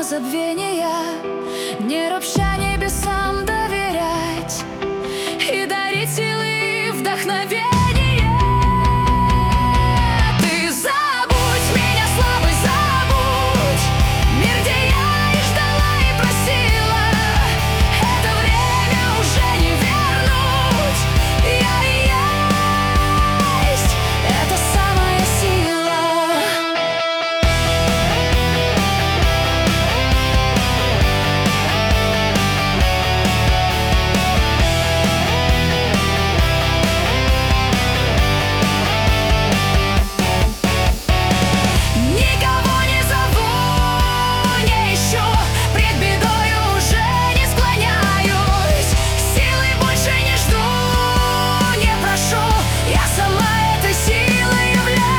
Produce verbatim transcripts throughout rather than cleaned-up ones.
забвения, не ропща небесам доверять и дарить силы и вдохновение. Ты забудь меня, слабый, забудь мир, где я и ждала, и просила. Это время уже не вернуть. Я и есть эта самая сила. Никого не зову, не ищу, пред бедой уже не склоняюсь, силы больше не жду, не прошу, я сама этой силой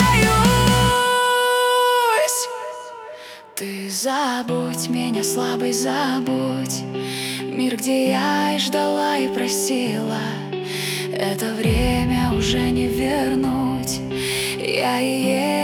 являюсь. Ты забудь меня, слабый, забудь мир, где я и ждала, и просила. Это время уже не вернуть. Я и есть